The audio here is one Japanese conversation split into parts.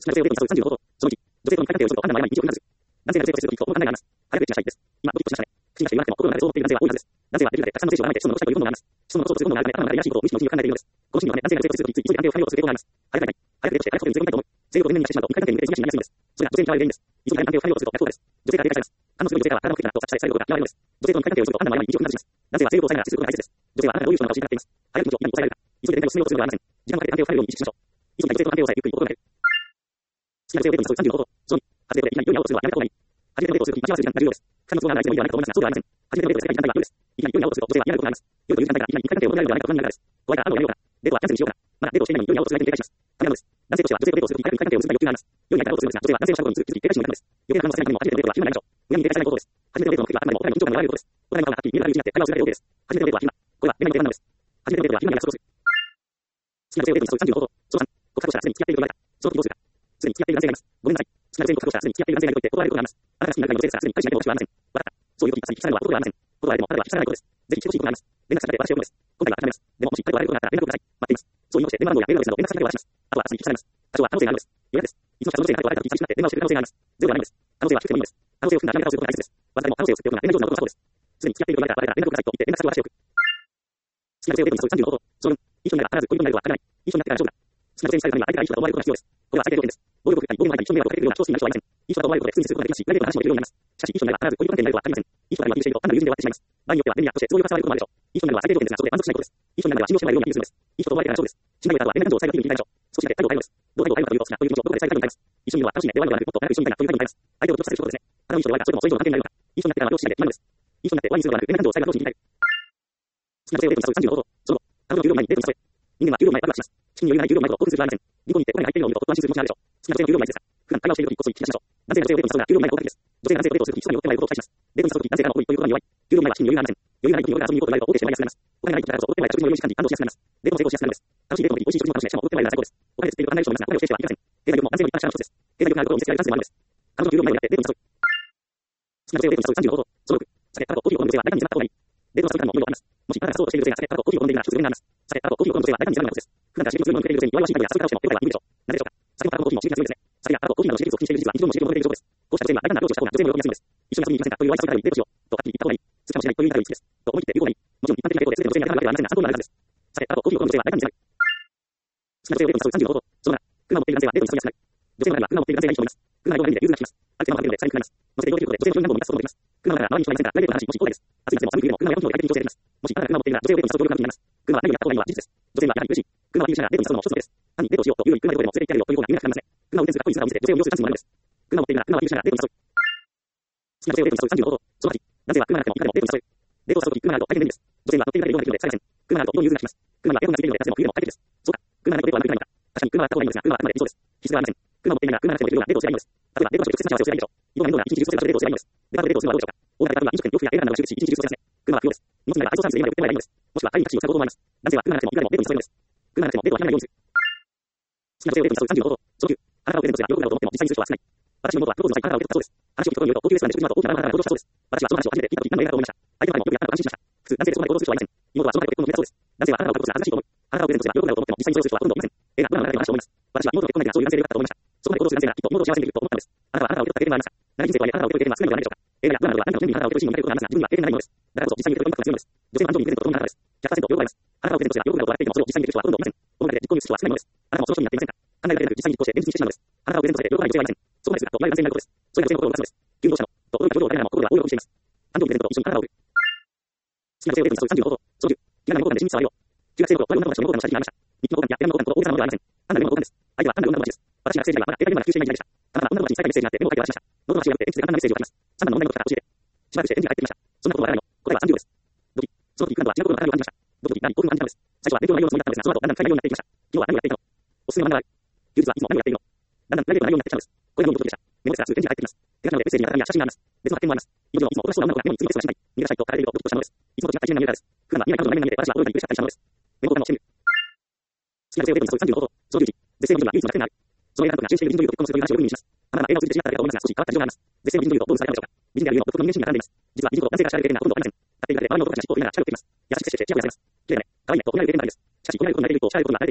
少なくとも35度。その1、女性との関係をすると、あんな前に日常になる。男性が女性と接するとき、こう考えがあります。早くしたいです。今、ご実行しましたね。口がして言わなくても、心の中でそう思っている男性は多いはずです。男性はできるだけたくさんの精子を眺めて、子孫の残したいという本能があります。子孫の残する本能があるため、頭の中でいやらしいことを無意識のうちに考えているのです。この心理はね、男性が女性と接するとき、つい急いで関係を深めようとする傾向があります。早く早く早くデートして、早くデートして見せ込みたいと思う。性欲を天然にしてしまうと、2回関係に向けて自我心になりやすいんです。それが女性に嫌われる原因です。急いで関係を深めようとすると逆効果です。女性から警戒されます。反応する女性から体の不適なと察しされることが嫌われるのです。女性との関係をすると、あんな前に日常になってしまいます。男性は性欲を抑えながら接することが大切です。女性はあなたがどういう人なのかを知りたがっています。早く気持ちを今に抑えられるか。急いで関係を進めようとするのではありません。時間をかけて関係を深めるように意識しましょう。急いで女性と関係を抑え、ゆっくり心がける。好きな女性をデートに誘う35度。その2、初デートでいきなり世に会おうとするのはやめた方がいい。初めてのデートをするとき、待ち合わせる時間が重要です。二人の都合がない相手もいるのではないかと思いますが、そうではありません。初めてのデートで世界に時間が重要です。いきなり世に会おうとすると、女性は嫌なことがあります。夜という時間帯からいきなり一回関係を求められるのではないかと不安になるからです。怖いから会うのをやめようか。デートはキャンセルにしようか。まだデートをしていないのに夜に会おうとする相手に警戒します。ためなのです。男性としては女性とデートをするとき、早く一回関係を結びたい欲求があります。夜に会おうとするのですが、女性は男性のしたことに気づき警戒しに行くのです。余計な反応をさせないためにも、初めてのデートは暇になりましょう。無理に警戒しないことです。初めてのデートの時はあくまでもお互いの緊張感を和らげることです。お互いの顔がはっきり見えるようになって会話をするだけで OK です。初めてのデートは暇。これは恋愛の定番なのです。初めてのデートは暇に約束をする。好きな女性をデートに誘う35度。その3、告白をしたらすでに付き合っていると言われた。その時どうするか。すでに付き合っている男性がいます。ごめんなさい。好きな女性に告白をしたらすでに付き合っている男性がいると言って断られることがあります。あなたが好きになるぐらいの女性ですが、すでに彼氏がいても私はありません。わかった。そういう時、先に聞きたいのは男ではありません。断られてもあなたは聞きたがらないことです。ぜひ来てほしいことがあります。連絡先で私を呼ぶのです。今回は諦めます。でももし彼と会えることがあったら連絡をください。待っています。そういうのをして電話番号やメールアドレスなど連絡先だけ渡します。あとは私に聞きたいます。多少は可能性があるのです。嫌です。いつの日かその女性が彼と会えた時寂しくなって電話をしてくる可能性があります。ゼロではないのです。可能性は低くてもいいのです。可能性を含んだ諦め方をすることが大切です。私でも可能性を作っておくのが連絡上手なことです。すでに付き合っていると言われたらバレたら連絡をくださいと言って連絡先を渡しておく。好きな女性をデートに誘う35度。その2、いい人になれば必ず恋人になれるとは限らない。いい人になってから勝負だ。好きな女性に伝えるためには相手がいい人だと思われることが必要です。これは最低条件です。暴力を振ったり、暴言を吐いたり、人に迷惑をかけるような超好きになる人はいません。いい人だと思われることで普通にすることができますし、プライベートな話もできるようになります。しかし、いい人になれば必ず恋人関係になれるとは限りません。いい人が今気にしていると単なる友人で終わってしまいます。場合によっては便利なとして都合よく伝われることもあるでしょう。いい人になるのは最低条件ですが、そこで満足しないことです。いい人になるのは信用してもらえるようにアピールするんです。いい人と思われたら勝負です。信頼を得た後は連絡上最後に聞いてみたいでしょう。少しだけ態度を変えるのです。どう態度を変えるかというと、好きなという気持ちをどこかで伝えたいと思います。一緒にいるのは楽しいねで終わるのではなく、もっと長く一緒にいたいなという態度に変えます。相手を侮辱させることですね。あのいい人で終わりか、それともそれ以上の関係になるのか。いい人になってからは両親で決まるのです。いい人になって終わりにするのではなく、連絡上最後に聞いてみたい。好きな女性をデートに誘う35度。その後、彼女の給料前にデートに誘え。人間は給料前ワクワクします。資金に余裕がない給料前と興奮する必要はありません。銀行に行ってお金が入っているのを見ると不安心する気持ちがあるでしょう。好きな女性の給料前ですが、普段会話をしているときこそ聞き出しましょう。男性が女性をデートに誘うのは給料前が効果的です。女性が男性とデートをするとき、基礎によって前ことを期待します。デートに誘うとき、男性からの恋ということに弱い。給料前は資金に余裕がありません。余裕がない時に夜遊びに行こうと言われると大手してまいりやすくなります。お金がない時だからこそ、お手前から食事の余裕時間に感動しやすくなります。デートの成功しやすくなるのです。楽しいデートの時、美味しい食事も楽しめ、しかもお手前が最高です。お金で釣っていると考える人もいますが、お金をしてしてはいけません。経済力も男性の一般社の一つです。経済力があることを見せつけられる男性もあるのです。彼女の給料前をやってデートに誘う。好きな女性をデートに誘う35度。その6、酒、タバコ、コーヒーを飲む女性は誰かに見せた方がいい。デートの誘い方も思いをわかります。もしあなたがそうとしている女性が酒、タバコ、コーヒーを飲んでいるなら一つ上になります。酒、タバコ、コーヒーを飲む女性は誰かに見せられるのです。普段から刺激をするように向けている女性に弱いを心配や誘い方をしても、世界は無理でしょう。なぜでしょうか。酒もタバコ、コーヒーも刺激が強いですね。酒やタバコ、コーヒーなど刺激を気にしている事実は日常の刺激を求めている証拠です。こうした女性には大胆なアプローチをした方が女性も喜びやすいのです。一緒に遊びに行きませんかという弱い誘い方にデートしよう。とはっきり言った方がいい。好きかもしれないという言い方がいいです。と思い切って言う方がいい。もちろん一般的なデートで全ての女性に当てはまるわけではありませんが、参考になるはずです。酒、タバコ、コーヒーを飲む女性は誰かに見せられる。好きな女性をデートに誘う35度。その7、車を持っている男性はデートに誘いやすくなる。女性の中には車を持っている男性がいい人もいます。車の移動が便利で融通が利きます。ある程度のが便利で財布になります。乗せて移動できることで女性の承認何度も満たすこともできます。車の中は周りに人はいませんが、プライベートな話もし放題です。暑い夏でも寒い冬でも車は4分ので快適に調整できます。もしあなたが車を持っているなら女性をデートに誘う協力ができます。車は何をやった方がいいのは事実です。女性にはやはり嬉しい。車はいい車がデートに誘うのも一つのです。単にデートをしようというより車でどこでも連れて行ってやるよという方が夢がかかりますね。車を運転するかっこいい姿を見せて女性を魅了するチャンスもあるのです。車を持っているなら車はいい車がデートに誘う。好きな女性をデートに誘う35度。その8、男性は車がなくてもいかでもデートに誘う。デートを誘うとき車があると大変便利です。女性には乗っているだけで移動ができるので使えません。車があると移動の融通が利きます。車はエアコンがついているので夏でも冬でも快適です。そうか。車がないとデートはなくてないのか。確かに車はあった方がいいのですが、車はあくまで理想です。必須がありません。車を持っていないなら車がなくてもできるようなデートをすればいいのです。例えばデートの直接な幸せをすればいいでしょう。移動が面倒な一日中女性とデートをすればいいのです。デパートでデートをするのはどうでしょうか。大型では飲食店、洋服や映画などが集結し一日中過ごせますね。車は不要です。荷物なら配送サービスで今で送ってもらえばいいのです。もしくは帰りにタクシーを使う方法もあります。男性は車がなくてもいくらでもデートに誘えるのです。車がなくてもデートは諦めないようにする。好きな女性をデートに誘う35度。その9、あなたを受ける女性が喜ぶだろうと思っても実際にする人は少ない。私の妹はプロポーズの際あなたを受け取ったそうです。話を聞くことによると高級レストランで食事の後大きなラブハンが登場したそうです。私はその話を初めて聞いた時何の映画かと思いました。相手の前もよくやったのと安心しました。普通男性でそこまで行動する人はいません。妹はその前で結婚の決めたそうです。男性はあなたを受け取ったら恥ずかしいと思う。あなたを受ける女性が喜ぶだろうと思っても実際にそうする人はほとんどいません。映画ドラマの中での話を思います。私は妹の結婚相手がそういう男性でよかったと思いました。そこまで行動する男性ならきっと妹を幸せにできると思ったのです。あなたはあなたを受け取った経験はありますか。長い人生とはいえあなたを受け取る経験は少ないのではないでしょうか。映画やドラマでは何かの準備にあなたを受け取るシーンを見られることがありますが、自分には経験がないものです。だからこそ実際に受け取るインパクトが強いのです。女性の安藤にプレゼントとともにあなたです。100% 喜ばれます。あなたをプレゼントして喜ぶだろうと笑っていてもそれを実際に受ける人はほとんどいません。この中で実行に移す人は少ないのです。あなたもその人になっていませんか。考えだけでなく実際に実行して現実にしてしまうのです。あなたをプレゼントして喜ばない女性はいません。そこまでするかと前男性になることです。それが女性の心を動かすのです。急にどうしたのと驚いた表情を変えながらも心は大喜びしています。誕生日プレゼントと一緒にあなたを売る。好きな女性をデートに誘う35度。その10、気がない交換で親密さはよ。中学生の頃、我々女友達と女交換の写真がありました。日記の交換や電話の交換と大げさなものではありません。単なる電話の交換です。相手は単なる女友達です。私が学生時代はまだ携帯電話が普及していない時代でした。たまたま女友達に最短メッセージがあってメモを書いて渡しました。ノートの話がなくて鉛筆で簡単なメッセージを書きます。3番の問題のことから教えて。しばらくして返事が返ってきました。そんなことはやらないの。答えは30秒です。ドキ。その時、今度は違うことが体に感じました。ドキドキ、何、興奮を感じたのです。最初は勉強の内容のつもりだったのですが、その後だんだん会話内容になっていきました。今日は何をやっていたの。おすすめの漫画は休日はいつも何をやっているの。だんだんプライベートな内容になってきたのです。これがいいことでした。メモですがすぐ返事が返ってきます。手紙のメッセージには手紙や写真があります。別の発見もあります。妹のいつもおとなしそうな女の子がメモに次にレスがしない。逃げ出したいと書かれているとドキッとしたのです。いつもと違った一面が見えたのです。普段は見えない彼女の目が見えて私は驚いたり嬉しかったりしたのです。メモ交換をしてみる。好きな女性をデートに誘う35度。その11、絶世の美人は唯一の楽天がある。その映画監督が主演している美人というと結婚するという話を夜にします。あなたは映画を通じて知り合っただけだと思いますが少し変わった事情があります。絶世の美人というとどうされたのでしょうか。美人であるゆえの独特の人間心理が絡んでいます。実は美人と男性が知られる経験がほとんどありません。立っているだけで周りの男たちが尻尾を振りながら近寄ってきます。優しく接してチヤホヤされます。綺麗だね。可愛いねと褒められる経験があるんです。しかし褒められることに慣れていると知られることが慣れていないのです。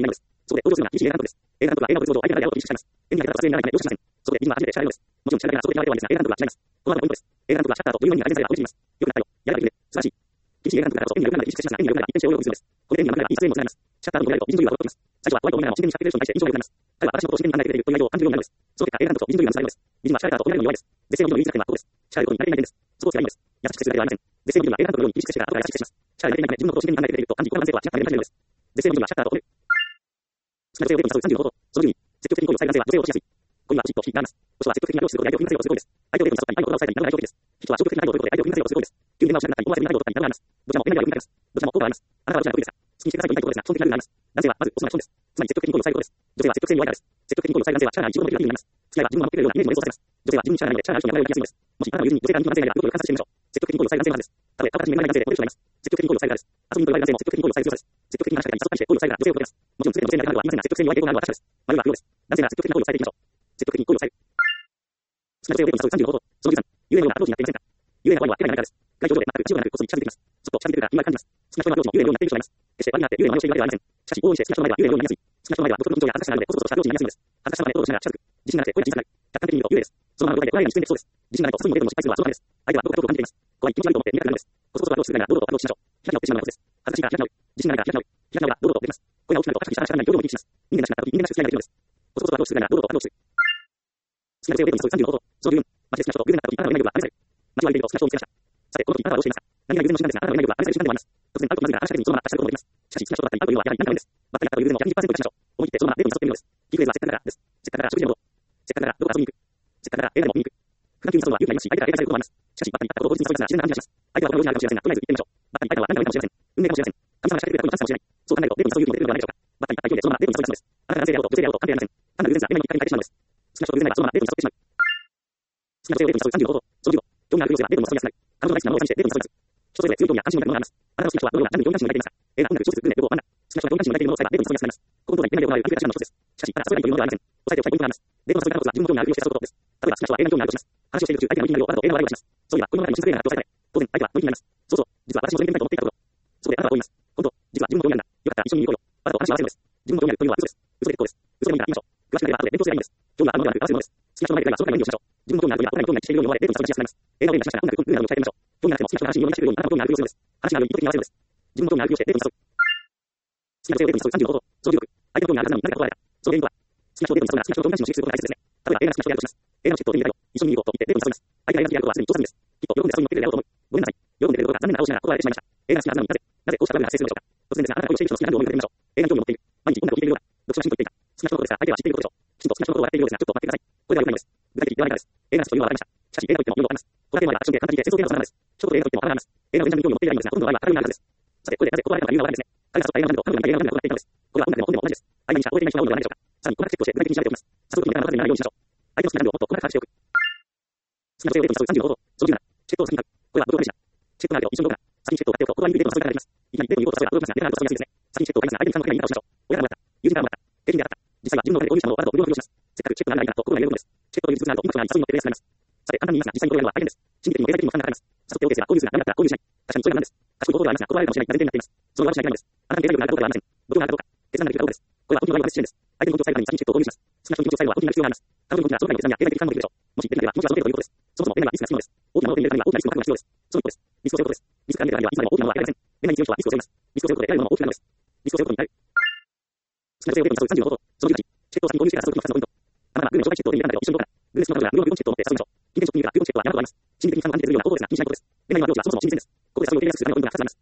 そこで登場するのが、日英団国です。英団国は英の仏像を相手の間を取り仕掛けます。絵に描いた撮影がないため容赦しません。そこで、自分は初めて知られるのです。もちろん知られがそうで言われてはいるんですが、英団国は違います。この後のポイントです。英団国はシャッターとというのに改善されたオリジンます。よくなったよ。やればいいね。素晴らしい。厳しい英団国だと、絵によるなら意識してしますが、絵によるなら一点を用意するのです。これで絵によるならいい撮影も行います。シャッターの取り合いと美人というは異なります。最初は怖いと思いながらも真剣に仕掛けている人に対して印象が良くなります。彼は私のことを真剣に考えてくれているという内容を感じるようになるのです。その結果、英団国と美人というのがされるのです。美人はシャッターと同じように弱いです。絶世の美の唯一弱点はここです。シャーレことに慣れていない点です。そこを使いいのです。優しく接するだけではありません。絶世の美人は英団国のように意識してから後から優しく接します。シャーレが慣れていないため自分のことを真剣に考えてくれていると感じ、この男性はシャッターで感じるのです。絶世の美人はシャッターと同じ。少なく性をデートに誘う35法。その10に、積極的に恋をされる男性は女性を落としやすい。恋は欲しいと引きがあります。女は積極的な容姿を相手を振り回せようとする行為です。相手をデートに誘ったり、愛の言葉を伝えたり、愛の方法です。人は消極的な愛をということで相手を振り回せようとする行為です。急に電話をしなくなったり、思わせる愛をとかに愛があります。どちらもエネルギーを生み出します。どちらも効果があります。あなたはどちらが得意ですか？好きにしてくださいと言いたいことですが、基本的なルールがあります。男性はまずオスが基本です。つまり積極的に恋をされることです。女性は積極性に弱いからです。積極的に恋をされる男性は力が一応のモテるようになります。付き合いは自分を守ってくれるようなイメージを連想させます。女性は自分に力がないので力がある人に流れを受けやすいのです。もしあなたの友人に女性から人気の男性がいたら、どこかで観察してみましょう。積極的に恋をされる男性のはずです。たとえ顔形に恵まれない男性でモテる人がいます。積極的に恋をされる側です。遊びに来る男性も積極的に恋をされる強さです。積極的に話しかけたり誘ったりして恋をされるから女性を求めます。もちろんすべての女性になるはありませんが、積極性に弱い傾向があるのは確かです。丸は不要です。男性が積極的な恋をされていきましょう。積極的に恋をされる。少なく性をデートに誘う35法。その13、幽霊のようなアプローチになっていませんか？幽霊の怖いのは手がないからです。外上で全く一部がなくこっそり近づいてきます。そっと近づいてくるから意外に感じます。少なくともアプローチも幽霊のようになっている人がいます。決して悪になって幽霊の真似をしているわけではありません。しかし、往々にして少なくとも前では幽霊のようになりやすい。少なくとも前では独特の緊張や恥ずかしさがあるので、コソコソとしたアプローチになりやすいのです。恥ずかしさまでフォローしながら近づく。自信がなくて声が小さくなる。客観的に見ると幽霊です。そのまま動画で我々に出演できそうです。自信がないと外にもデートも失敗するのはそのためです。相手はどこかどう感じています。怖い、気持ち悪いと思って見たくなるのです。コソコソとアプローチするなら堂々とアプローチしましょう。開き直ってしまうのはコツです。恥ずかしいから開き直る。自信がないから開き直る。開き直りは堂々と出ます。声が大きくなるとカシャカシャカシャない表情もリーチします。人間らしくなった時、人間らしく使いができるのです。コソコソとアプローチするなら堂々とアプローチする。少なく性をデートに誘う35法。その10、街で好きな人と偶然会った時、あなたの夢が愛される。街を歩いていると好きな人を見つけました。さて、この時あなたはどうしていますか？何が偶然の瞬間ですが、あなたの夢が愛される瞬間でもあります。突然会うとまずが話しかけずにそのまま立ち去ることもできます。しかし、好きな人だったり会うというのはやはり何かのです。ばったり会ったという偶然も120%生かしましょう。思い切ってそのままデートに誘ってみるのです。キーフレーズはせっかくだからです。せっかくだから食事でもどう。せっかくだからどこか遊びに行く。せっかくだから映画でも見に行く。普段急に誘うのは勇気がいりますし、相手から警戒されることもあります。しかし、ばったり会ったことを同時に誘い出すのは自然な感じがします。相手はこのようにあるかもしれませんが、とりあえず行ってみましょう。ばったり会ったのは何かのかもしれません。運命かもしれません。神様が仕掛けてくれたことにチャンスかもしれない。そう考えるとデートに誘う勇気も出るのではないでしょうか。ばったり会った勢いでそのままデートに誘い出すのです。あなたが男性であろうと女性であろうと関係ありません。単なる偶然さ、夢に引っかかりに変えてしまうのです。好きな人と偶然ならそのままデートに誘ってしまう。好きな女性をデートに誘う35法。その15、興味のある女性はデートに誘いやすくなる。彼女の大好きなものを加味してデートに誘います。人それぞれ強い興味や関心を抱くものがあります。あなたの好きな人はどのようなジャンルに興味関心を抱いていますか？映画、音楽、小説、グルメ、旅行、漫画。好きな人は興味関心を抱いているものを使えばデートに誘いやすくなります。この通り、恋愛を行うアンケートの一つです。しかし、あなたはそれがいいというものではありません。押さえておきたいポイントがあります。デートの誘い方は自分の興味のある人をして誘うことです。例えば、好きな人は映画に興味があるとします。話をしている途中、相手が無理になるようあなたと映画の話題をします。そういえば、この中にも新作映画が発表されたね。当然、相手は無理になります。そうそう、実は私も全然見たいと思っていたところ。そこであなたはこう言います。今度、実は自分も興味あるんだ。よかったら一緒に見に行こうよ。あなたと話を合わせるのです。自分も興味あるというのは嘘です。嘘で結構です。嘘でもいいから言いましょう。詳しくなれば後で勉強すればいいんです。興味があるのではなく合わせるのです。好きな人の前で会話、その回の演技をしましょう。自分の興味あるというのは他に興味ないしているように思われデートに誘いやすくなります。映画を見ましたが音楽、文化などを伝えてみましょう。興味がなくても好きな人の話に読み出してくるようにあなたも興味あるふりをするのです。話があるように意図的に合わせるのです。自分の興味あるふりをしてデートに誘う。好きな女性をデートに誘う35法。その16、相手の興味があるはずなのに何か断られた。その原因とは、好きな人をデートに誘うなら好きな人と興味関心を刺激することが大切ですね。例えば映画の好きな人をやるとします。映画のチケットを手に入れたよ。一緒に見に行こうと言ってデートに誘います。相手が映画好きであることはすでに調査済みです。きっと喜んで遊びに乗ってくれるだろうと思う。ごめんなさい。喜んでくれることが残念な顔をしながら断られてしまいました。映画が好きなはずなのになぜこうした場面が発生するのでしょうか。突然ですが、あなたが恋をしている人の好きな運動を思い浮かべてみましょう。映画に興味を持っている。毎日音楽を聴いているようだ。読書のヒントを言っていた。好きな人のことですが、相手は知っていることでしょう。きちんと好きな人のことを笑っているようですが、ちょっと待ってください。これでは良くないのです。具体的ではないからです。映画の好きというのは分かりました。しかし、映画といってもいろいろあります。これはテーマはアクションで簡単に言って戦争テーマの様々です。一言映画といっても幅があります。映画の現状に興味を持っていないのですが、ほとんどの場合は明るいのがあるはずです。さて、ここでなぜ断られたか理由がわかるんですね。彼が誘った映画の彼女が映画の中で行っていたのです。これは音楽でも本でも同じです。相手にしか覚えていない人が多いのではないでしょうか。さらに、細かくチェックをして具体的に調べておきます。誘う時になかなか数にならないようにしましょう。相手の好きなジャンルをもっと細かく把握しておく。好きな女性をデートに誘う35法。その17、チェックを先に書く。これは僕の話でした。チェックがあるよ、一緒にどうかな。先にチェックを買っておくと、断りにくいデートの誘いがなります。いきなりデートに行こうと誘うが、届きますが、デートがあると誘いやすいですね。先にチェックを買いますが、相手に3のくらいに言い方をしましょう。親からもらった。友人からもらった。景品であった。実際は自分のお金で購入したものをわざと無料に利用します。せっかくチェックがないからと心が揺れるのです。チェックという実物があるとインパクトがあり誘いに乗ってレースになります。さて、簡単に言いますが、実際に断るのは大変です。心理的にも経済的にも負担がかかります。誘って OK ですが、購入するがダメだったら購入しない。確かにそれがなんです。賢い行動ではありますが、断られるかもしれないが前提になっています。その悪しないないのです。あなたに経済力があるかどうかではありません。度胸があるかどうか。決断ができるかどうかです。これは本気の悪い話です。相手に本気を伝えるために先にチェックを購入します。好きな人に気持ちを伝えるのは本気になる必要があります。彼女に本気ならその他の決断や経済的負担もできるでしょう。もしできないでは気持ちはその程度ということです。そもそも恋愛はリスクが必要です。大きなものを手に入れるためには大きなリスクの覚悟が必要です。その一歩です。リスクを背負うことです。リスクが見えるからにはいつまでも大きなものは得られません。恋愛に強い人はリスクを背負います。リスクを背負うことで得られるものも大きくなるのです。リスクを背負うことに耐える。好きな女性をデートに誘う35法。その18、チェックを先に購入してから誘う時の2つのポイント。あなたがグルメの紹介チケットを手に入れたんだよ。一緒にどうかな。グルメ好きの彼女が無料のチケットを持って誘いましょう。金券ショップにいるから、グルメチケットは山ほどあります。心理的に負担を感じてくるような方法ですが、気にしないことです。恋愛のアプローチはそもそも新鮮です。ここで誘いを手にするためのポイントが2つあります。ポイント1、チェックを実際に見せながら誘う。グルメチケットを実際に見せながら誘う。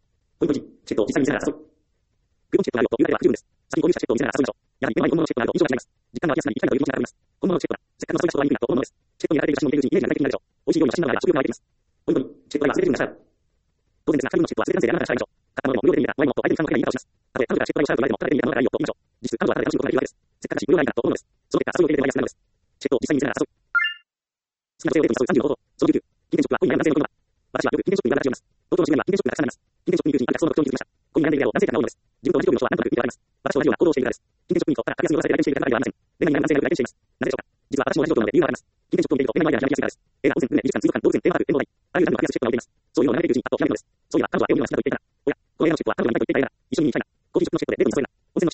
具体的にはというだけでは不十分です。先に購入したチケットを見せながら誘いましょう。やはり目の前に本物のチェックがあると印象が違います。実感が湧きやすくなり、行きたいという気持ちが上がります。本物のチェックだ。せっかくの誘いが人はいいんだと思うのです。チェックにやられている写真を見ているうちにイメージが具体的になるでしょう。美味しい料理の写真ながら食欲が湧いてきます。ポイント2、チェック代は忘れているんだから。当然ですが、彼女のチェックは全て男性であなたが支払いましょう。買ったものでも無料で手に入れたワインもと相手に負担をかけない言い方をします。たとえ彼女がチェック代を支払うと言われても、ただ手に入れたものがいいよと言いましょう。実質、彼女はただ楽しむことができるわけです。せっかくだし無料がいいんだと思うのです。その結果、誘いを手に入れてマイナスになるのです。チェックを実際に見せながら誘う。好きな女性をデートに誘う35法。その19、金券ショップは恋に悩む男性のことだ。私はよく金券ショップに私をます。東京の知り合いは金券ショップがたくさんあります。金券ショップに行くうちにあたくその特徴に気づきました。恋に悩んでいるであろう男性からなるのです。自分と同じ興味の人は何となく見てわかります。私と同じような行動をしているからです。金券ショップに行ったら格安に売らされて来店している方がいません。恋愛に悩む男性が来店しています。なぜでしょうか。実は私も同じ状況なので理由がわかります。金券ショップを見ていると目の前で開きやすいからです。映画、温泉、グルメ、美術館、水族館、動物園、テーマパーク、展望台。あらゆるジャンルの格安チェックが置いています。そういうのを眺めているうちにパッとひらめくのです。そういえば彼女は絵を見るのが好きだと言っていたから。おや、この映画のチェックは彼女が見たいと言っていた映画だ。一緒に見に行きたいな。高級ショップのチェックでデートに誘えるな。温泉のチェックが安いな。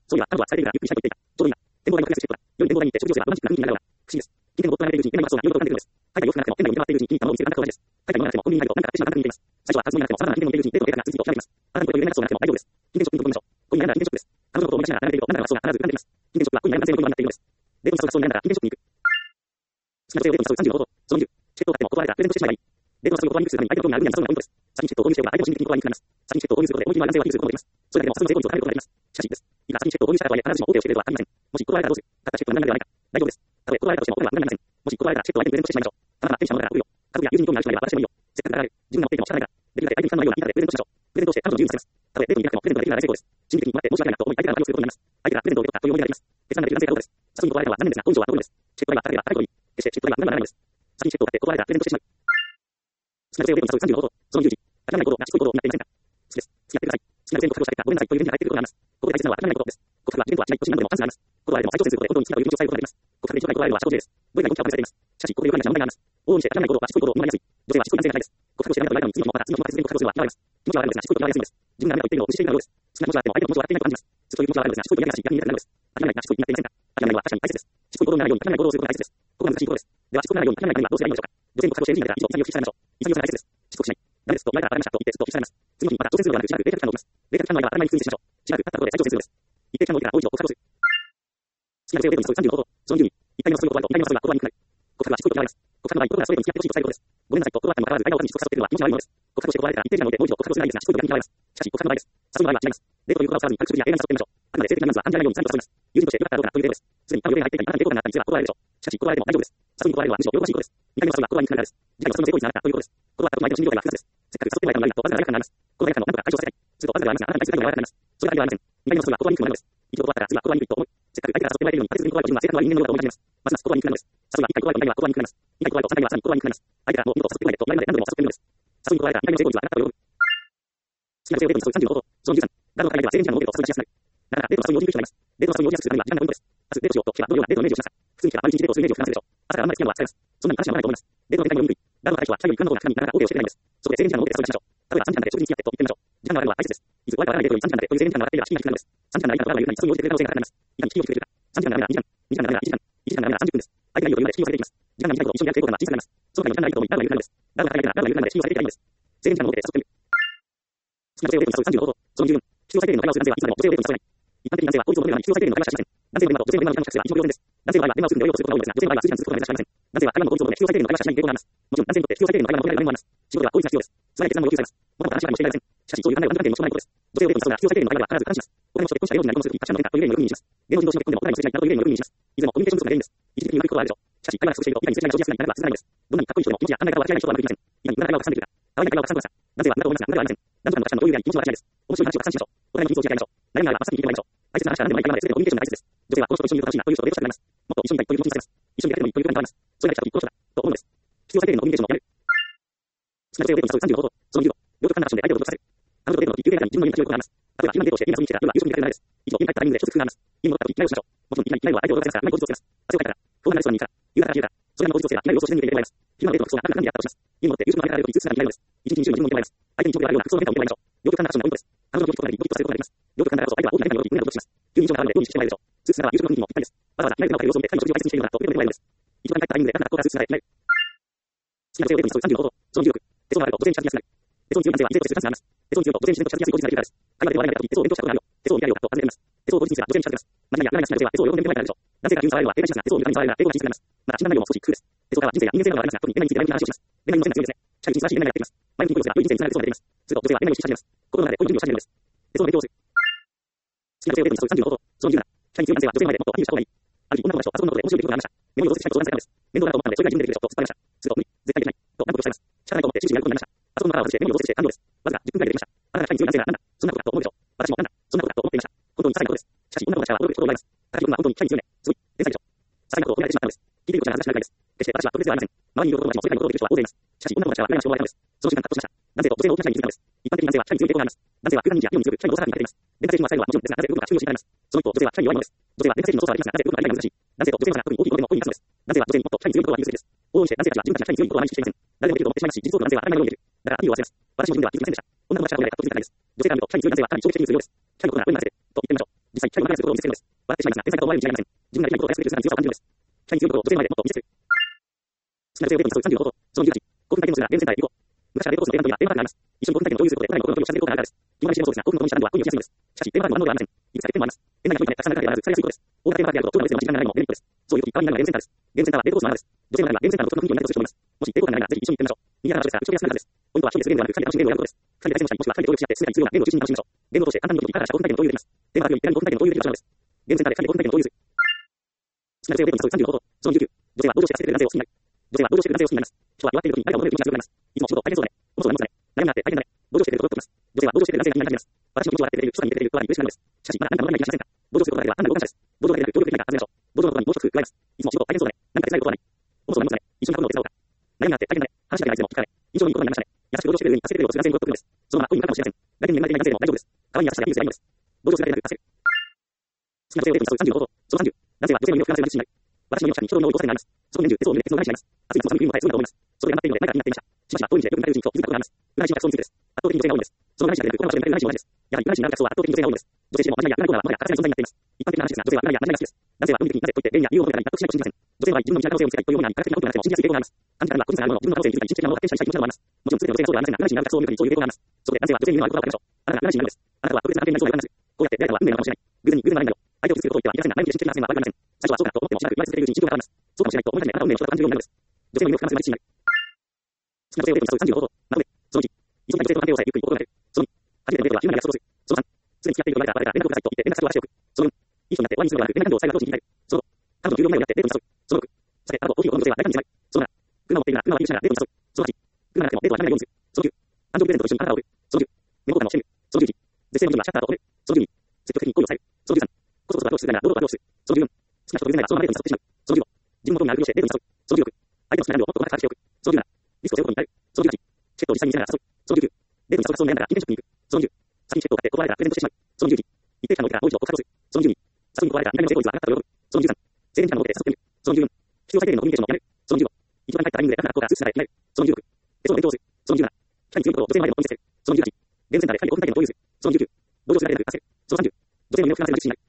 総理は、彼女はされているが、ゆっくりしたいと言っていた。ちょうど今、展望台のクラスチケットが、良い展望台にて食事をすれば、ロマンチックな雰囲気になるような、不思議です。近辺のボットが流れているうちに、夢にまそうな色々と感じるのです。海外洋服がなくても、店内を回っているうちに、いい顔を見せるあなたと同じです。海外のものがなくても、コンビニに入ると、何か買ってしまうあなたに似ています。最初は、数のになくても、さらなる近辺の見ているうちに、デートのデータが次々と開けます。あなたにこれと夢なくそうなくても大丈夫です。近辺ショッピングと言いましょう。こういう悩んだら近辺ショップです。彼女のことを思い出しながら流れていると、あなたがそうが必ず浮かんできます。近辺ショップは、こういう悩んだ男性のことになっているのです。デートに誘うそうに悩んだら、近辺ショップに行く。好きな女性をデートに誘う30の方法。その20、チケットを買っても断られたらプレゼントしてしまえばいい。デートの誘う言葉にくするために相手の興味がある分野に誘うのがポイントです。先にチケットを購入しておけば相手の心理的に断りにくくなります。先にチケットを購入することで、大きな男性は寄付することもできます。それだけでも普通の成功率を高めることができます。しかしです。いくら先にチケットを購入したとはいえ、必ずしも大手をしているとは限りません。もし断られたらどうする？たったチケットが何なのではないか。大丈夫です。たとえ断られたとしても、これは無駄になりません。もし断られたらチケットを相手にプレゼントしてしまいましょう。ただ手にしたものだから送るよ。家族や友人に興味がある人がいれば渡してもいいよ。せっかくだからある。自分が持っていても仕方ないから。できるだけ相手に負担のないような言い方でプレゼントしましょう。プレゼントをして彼女を自由にさせます。たとえデートに行かなくてもプレゼントができるなら大成功です。心理的にもらって申し訳ないなと思い相手から悪用することになります。相手がプレゼントを受け取ったという思い出ができます。決断ができる男性かどうかです。誘いに断られたのは残念ですが、根性は遠いのです。チケット代が高ければ高いほどいい。決してチケット代は無駄にならないのです。先にチケットを買って断られたらプレゼントしてしまう。好きな女性をデートに誘う30の方法。その10時。諦めない行動がしつこい行動になっていませんか？好きです。付き合ってください。好きな女性と覚悟した結果、ごめんなさいという返事が返ってくることがあります。ここで大切なのは諦めないことです。告白は自然とはしないとしないのでもチャンスがあります。断られても再挑戦することで本当に好きな友人を伝えることができます。告白で一番断られるのは社交辞令です。語彙が大きくアップされています。しかし、ここでよくありがちな問題があります。往々にして諦めない行動はしつこい行動になりやすい。女性はしつこい男性がないです。告白をしてやめたと言われたのに次の日もまた次の日もまた続けて告白するのは嫌われます。気持ちは悪いのですがしつこいことになりやすいんです。自分がダメだと言っているのを無視しているようです。好きな気持ちはあっても相手の気持ちは分かっていないと感じます。そういう気持ちは悪いのですがしつこいことになりやすい逆に苦手なのです。諦めないがしつこいになっていませんか？諦めないのは確かに大切です。しつこい行動にならないように諦めない行動をすることが大切です。ここが難しいところです。ではしつこくならないように諦めないためにはどうすればいいのでしょうか？女性に告白をしている人になったら以上、潔くしてしまいましょう。潔さが大切です。しつこくしない。ダメですと言われたら諦めましたと言ってストップされます。次の日また挑戦するのではなくしばらく冷却期間を置きます。冷却期間の間は当たり前に普通に接しましょう。しばらく経ったところで再挑戦するのです。一定期間を置いてからもう一度告白をする。好きな女性をデートに誘う30の方法。その10に、1回目の誘いを断ると2回目の誘いは断りにくくなる。告白はしつこいことになります。告白の場合、男がストレートに付き合ってほしいと伝えることです。ごめんなさいと断っても断らず相手を他にしつこく誘っているのは気持ちが悪いのです。告白をして断られたら一定時間を置いてもう一度告白をするのがいいですがしつこいと逆に嫌われます。しかし告白の場合です。誘うの場合は違います。デートということは使わずに軽く食事や映画に誘ってみましょう。あくまで性的なニュアンスは感じないようにちゃんと誘います。友人としてよかったらどうかなというデートです。すでに他の予定が入っていたり、あなたに抵抗がなったりすれば断られるでしょう。しかし断られても大丈夫です。誘いに断られるのはむしろ喜ばしいことです。2回目の誘いは断りにくくなるからです。次回の誘いの成功率が上がったということです。断ったことの相手の心理状態は複雑です。せっかく誘ってもらえたのになるとわずかな罪悪感があります。この罪悪感を何とか解消させたい。するとわずかではありますが、あなたに対する態度が柔らかくなります。それだけではありません。2回目の誘いは断りにくくなるのです。一度断ったら次は断りにくいと思う。せっかく相手から誘ってもらえているのに、立てずに断るというのは性格の悪い人間のようだと思い始めます。ますます断りにくくなるのです。誘いは1回断ると2回は断りにくくなります。2回断ると3回はさらに断りにくくなります。相手からもう二度と誘ってこないでと言われるまで何度でも誘っているのです。誘いに断られたら2回目の成功率は上がったと喜ぶ。好きな女性をデートに誘う30の方法。その13、ガードの海外では制限時間のデートを誘い出しやすくなる。なかなかデートの誘いを要求してしまいます。デートの誘いを要求するためには時間がポイントです。明日デートしようと聞けばどのようなデートのイメージをしますか？普通に聞けば毎日デートをするイメージを膨らませるでしょう。朝からあんまり付き合うのは疲れます。そんなに関心はないと思います。デートの展開も読みにくい。ガードの対象は社より時間の方が深みなかなか大手をしてくれないのです。そこで制限時間のデートで誘い出しましょう。例えば3時間まで食事に付き合ってと言ってみましょう。時間があるのは大切です。いつ終わりかわからないデートより3時間までという制限時間があっていれば敷居が低くなるのです。3時間の間が悪いのに誘いをしてくれる可能性が高くなります。いかに敷居を低くするか。3時間の間が2時間、2時間の間が1時間、1時間の間が30分です。相手がいいよと言うまで敷居を下げていきます。時間が短いほど一緒にやる成功感は小さくなります。その他に時間がないと思い、ガードが緩くなるのです。ガードが高いからガードが緩くなるまで敷居を下げていけばいいのです。制限時間のデートで誘ってみる。好きな女性をデートに誘う30の方法。その14、必要最低限の会話をする男性はいつまでも女性をデートに誘えない。一般的に男性は効率を求めるのに必要最低限の会話しかしません。男性の電話と女性の電話の時間の比較すれば一目瞭然です。男性の場合は電話をするので良いことすることが多いのですが、女性の場合は数時間続くことが目指しかありません。男性は会話の効率を求め必要最低限の会話しかしない傾向があります。もちろん男性にとって必要最低限の会話を求められる場合もあります。仕事では効率が必要です。素早い決断も要求されます。もともと話し合いもしていられません。しかし、そういう考えは男女関係にもしょうもないことです。女性をデートに誘うなら必要最低限の会話は必ず感じます。お金もして結婚したり、用事になり込むするときにたくさんのデータという例によく耳にします。芸能人同士の結婚でもお互いの接しないなどという例によく耳にします。いずれもコミュニケーション不足が原因です。一時的にうまくいくことはあるでしょう。しかし、会話が不足していると、いかに接しないが生じやすくなり、なかなか続かないのです。どんなにかっこいい人でも気持ちや考え方が間違いない人はうまくいきません。いかに無駄な会話を重ねているか。可愛い会話を重ねていくか。男性は無駄と思いますが、無駄ではありません。男女間の価値観の共有であり、気持ちの話し合いです。面白い話をたくさんしましょう。お互いの秘密を知り合いましょう。悩みがあれば真っ先に聞いてもらいましょう。大切な話は何でもないからなので、全てのコミュニケーションが大切です。女性はこの人と一緒にいると楽しいなという人とデートしたくなります。もっと一緒にいたいという気持ちにさせます。一緒にいられてもいいというふうに変わります。それが来た時この人だと思うのです。必要最低限のコミュニケーションをやめる。好きな女性をデートに誘う30の方法。その15、両極端なファッションで相手を驚かせる。彼女とデートの時、有名な時に自分の身に立ち寄ることがあります。例えば、今デートをして、今遊びに来てたら、夜は夕食に出かけるのです。一度、家に帰ったタイミングで一つ工夫があります。家に戻った時、着替えをしましょう。もちろん、いきなり着替えは相手を驚かせますが、あまり当日をつけます。汗をかいたから、不安なレストランに行くから、夕方から冷えるから、それらの当日をつけば、着替えを装して見ていてもらいます。昼間のデートの服装が何であったとします。家に戻って夕食の間から出るとき、通常に着替えるのです。一日20分も見てもらいます。相手に情報があるような服装の変化を見てもらいましょう。両極端なファッションがポイントです。彼女の気を引くことができ、ドキッとさせることができます。両極端だからこそ相手は大きな変化により胸をドキします。急に印象があるので、用意してもらえるでしょう。スーツなら夕食の雰囲気もぴったりです。わざわざ着替えて直った様子を見て、彼の食事を大切にしているのだと受け止めてもらえるのです。一度帰ったタイミングで、なんか学校からスーツなら着替える。好きな女性をデートに誘う30の方法。その16、手相があると女性に近づきやすくなる。手相に強い男性は以前としてスタンスがあります。手相に強いと女性に自然と近づきやすい構図が出るからです。会話で笑いが出た時、手相を勉強したことがあるよ。手相を見られようかと尋ねてみます。手相を当日にすれば女性に近づきます。間違いや占いが好きな女性は手相を喜んで見てもらえるでしょう。男性が急に触れるのは警戒しますが、手相を見るために触れるなら抵抗が小さくなります。また、診断内容も少し工夫です。手相からは人生や人間性などがありますが、特に恋愛について前向きな話をします。恋愛の線が強いですね。しかし、素晴らしい恋愛がやってきます。前向きに恋をすれば良い人生につながる手相が出ています。すると女性は恋愛を意識し始めます。心の中で恋の準備をし始めるのです。手相の勉強をする。好きな女性をデートに誘う30の方法。その10、機械に強い男性は女性の前でもっとアピールした方がいい。ある日、女の子たちとパソコンのことで面白い出来事がありました。メモリを増設しないと相談されたのです。面倒だと思ったので、それが自分でできるでしょと突っ張りました。すると、無理、絶対できない。と何度かおっしゃいます。仕方ないと思って、終始やることになりました。パソコンの中を外してメモリを増設して完了です。わずか10分くらいでできました。あなたが機械に強い男性がなんだ、そんなことだと思うでしょう。私もなんだ、そんなことだと思っていました。本当に些細なことです。しかし、女の子たちは驚くことを思います。高木君は本当に機械に強いね。すごい、天才でしょ。些細なことを褒められてしまったのです。聞いていることじゃ話しないです。決して私は特別ではありません。周りにいる男たちも世界のことをできる人は大勢います。しかし、女の子たちは羨ましく思われたのです。その瞬間、カッとしました。男性と女性の大きな差に気づいたのです。一般的に男性は機械に強い傾向があります。男性は空間認知や理論に強く機械の動作が苦手です。電化製品は最後はもちろんですが、なぜ動くのか注意をしていただきます。その一方、女性は機械に弱いのです。女性は電化製品の操作はできますが、なぜ動くのか理解が難しい。男性と女性の差が特に大きいことでも大いに立つのです。男性は女性にもっと機械に強いことが言うべきです。往々にして男性たちは自分たちが機械に強いことをあまり意識していません。誰でもできると思ってしまいますし、実装と男性は当たり前のように見える。だからアピールを忘れます。私も自分では気づきませんでした。女の子たちが褒められたと気づかないです。女性から見ると機械に強い男性はかなり長期的に強いようです。機械のことならこれに任せて、と言ってみましょう。 実際、社員の話することを見せつけるのです。笑ってしまいますが、天才だと思われるに違いありません。自分ができないことを愛するという姿に強さを感じるのです。社員に強いことを女性前でもっと見せつける。好きな女性をデートに誘う35方法。その18、興奮体験をするな、ゲームセンターへ行こう。昔からデートコースの定番といえばテーマパークがあります。一緒に興奮体験を共有することで、互いの心の距離を近づける効果があるからです。基本的にもそうですが、興奮と共にした男女は恋に落ちやすいのです。しかし、テーマパークの反動ではありません。いくつか欠点もあります。園内が広いため、たくさんの中ではまず腐りやすいことです。大型テーマパークであると、長蛇の列の時間が長いのもデメリットです。そういう時、代わりになるのはゲームセンターです。ゲームセンターはデートコースの穴です。女性の中ではデートコースの穴です。女性の中ではゲームセンターの独特の雰囲気を狙ってぜひ一緒に行ってみましょう。賑やかな場所ですが、人気なはずです。ポイントは一人でゲームではなく、二人で楽しむゲームを選ぶことです。二人で対戦をしたり、もしくは二人で協力し合って数や人数をゲームを中心に楽しみましょう。ゲームを通して簡単にできるからした興奮体験の共有できます。テーマパークより手軽に興奮体験の共有できる場所なのです。ゲームセンターで二人で興奮体験の共有する。好きな女性をデートに誘う35方法。その19、女性は同情して助けてくれる男性を好きになる。女性は同情してくれる男性を好きになります。人は弱っている時に誰かを求める気持ちが強くなります。いつも仕事大変そうだね。もそうだね、もそうだね。悩みがあって大変だね。同情してくれることを言ってます。女性は同情してくれる男性が気になります。私の気持ちを笑ってくれる、人に似てくれる人は苦しくなるのです。しかし、まだ何かの何かに気がしませんか。同情することだけでは単なる傍観者です。同情だけでなく協力できないから始めましょう。同情の言葉にもう一つ加えます。いつも仕事大変そうだね。何か手伝うことはない。もそうだね、もそうだね。一緒に運ぶのを手伝おうか。悩みがあって大変だね。話だけないつでも聞かない。印象にいいことになりましたね。優しく同情してくれるように助けてくれるをする男性に戻ってくるのです。そのまま恋に向かうかもしれません。誰にも恵まれていない男性でも大丈夫です。代わりに私がいいですがいいのです。同情するだけでなく助ける。好きな女性をデートに誘う35方法。その30、男性は女性の魅力がなくなる私の命に人の多い同性があります。そこで年中、鉄を見る鉄の裏にしまいます。暑い夏も寒い冬も耐えそうだと思います。そこで頑張っているので、前が気になっていました。しばしば、遠い道でよく見られる人に気づいたことがあります。裏石の客層についてです。圧倒的に女性が多いのです。その裏石だけでなく、他の場所で見られる裏石も同じです。やはり裏石になる客層は圧倒的に女性が多いのです。女性誌でもマジナリやマジナリコーナーはもはや欠かせない存在になっています。一般的な話ですが、女性はマジナリやマジナリが好きです。男性は運命的になぜと言って便利や理由を求めたり納得しないことを信じません。女性の場合、自分の身近な可能性を見つけたりというような科学的なことがなくても信じやすい傾向があります。感じ方には個人差があるものの、自分の可能性に気づいたり、一時的なものを発見したりしたい気持ちなどがあります。もちろん全ての女性がそうではありませんが、裏石になる客層を見る限りそういう傾向があります。そこで男性は女性に見るのは言葉をかけましょう。あなたが裏石になるのです。あなたは特別な発見になりそうな予感がする。こうやって出会えたのは運命なのかもしれない。偶然に偶然のないんだよ。相手を傷つけることを言ってはいけませんが、前向きに信じていますが悪くありません。最初はそうだと思ってもしばらく言われ続けるうちに心境が変わります。そうかもしれないと思い始め、あなたは運命の人だと感じるようになるのです。女性の魅力が増すまで信じない。好きな女性をデートに誘う35方法。なので、その1、急ぎたい女性と関係をさえゆっくり心がける。その2、初めてのデートは順番に約束をする。その3、すでに付き合っていると言われたら連絡をくださいと言って連絡先を渡しておく。その4、いい人になって終わりにするのではなく、連絡を最後同時に言いたい。その5、彼女の給料前をやってデートに誘う。その6、酒、タバコ、コーヒーを飲む女性は誰かに見せない。その7、車を持っているなら車をアピールしながらデートに誘う。その8、車がなくてもデートは諦めないようにする。その9、誕生日プレゼントと一緒にあなたを送る。その10、メモボタンを押してみる。その11、絶世の人にはシャッターを止める。その12、積極的に恋をされる。その13、コソコソと後をするなら堂々と後をする。その14、好きな人と偶然ならそのままデートに誘ってしまう。その15、自分の興味があるふりをしてデートに誘う。その16、相手の好きなジャンルをもっと細かく把握しておく。その17、リスクを背負うことになる。その18、チケットを実際に見せながら誘う。その19、デートに誘う客層を選んだら金券ショップに行く。その20、先にチケットを買って断られたらプレゼントしてしまう。その21、一定期間のおいてからもう一度告白をする。その22、誘いに断られたら2回目の成功率は上がったと喜ぶ。その23、制限時間のおいて誘ってみる。その24、必要最低限のコミュニケーションをやめる。その25、一番入ったタイミングで楽な格好がスーツ姿で決める。その26、手相の弁当をする。その27、機械に強いことを女性の前でも見せる。その28、ゲームセンターで2人で興奮体験の共有する。その29、同情するだけでなく助ける。その30、女性の魅力がなくなる自信になる。